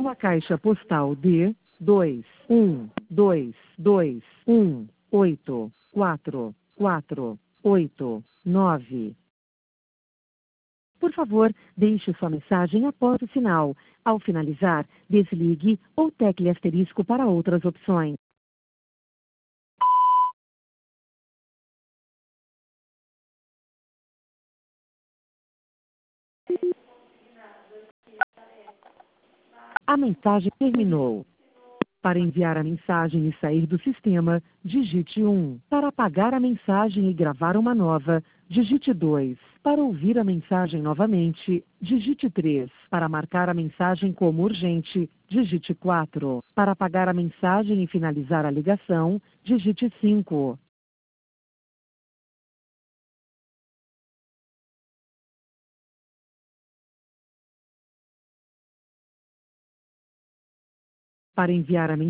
uma caixa postal de 21221844889. Por favor, deixe sua mensagem após o sinal. Ao finalizar, desligue ou tecle asterisco para outras opções. A mensagem terminou. Para enviar a mensagem e sair do sistema, digite 1. Para apagar a mensagem e gravar uma nova, digite 2. Para ouvir a mensagem novamente, digite 3. Para marcar a mensagem como urgente, digite 4. Para apagar a mensagem e finalizar a ligação, digite 5. Para enviar a mensagem